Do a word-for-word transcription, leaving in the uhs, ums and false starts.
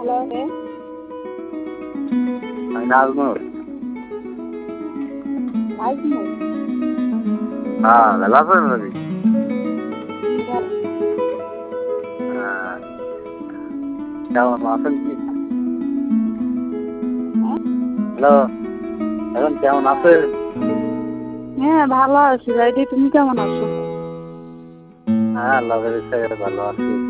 ভালো আছে? আমি নাজমুল। নাজমুল? হ্যাঁ, ভালো আছেন নাকি? ভালো। হ্যাঁ, কেমন আছেন কি? হ্যাঁ? হ্যালো, এখন কেমন আছেন? হ্যাঁ, ভালো আছি। ভাইটি, তুমি কেমন আছো? হ্যাঁ, আল্লাহর ইচ্ছায় ভালো আছি।